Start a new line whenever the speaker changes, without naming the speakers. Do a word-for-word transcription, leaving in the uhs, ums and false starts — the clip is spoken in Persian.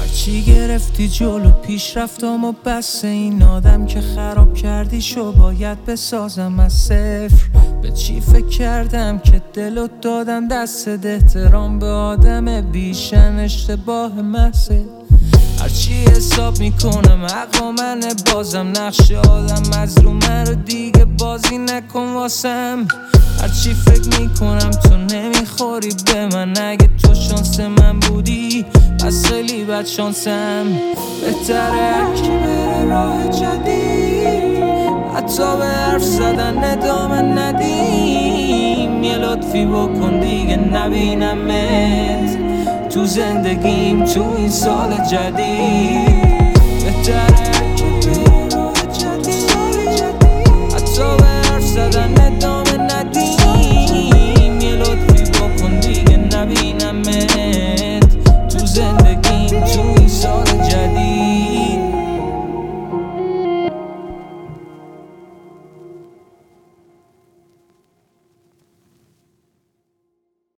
هرچی گرفتی جلو پیش رفتم و بس این آدم که خراب کردی شو باید بسازم از صفر. به چی فکر کردم که دلو دادم دست احترام به آدم بیشن اشتباه محضه. هرچی حساب میکنم حق منه بازم نقش آدم از رو من رو دیگه بازی نکن واسم. هرچی فکر میکنم تو نمیخوری به من، اگه تو شانس من بودی پس خیلی بد شانسم. بهتره هرکی بره راه جدید، حتی به حرف زدن ادامه ندیم. یه لطفی بکن دیگه نبینمت تو زندگیم تو این سال جدید.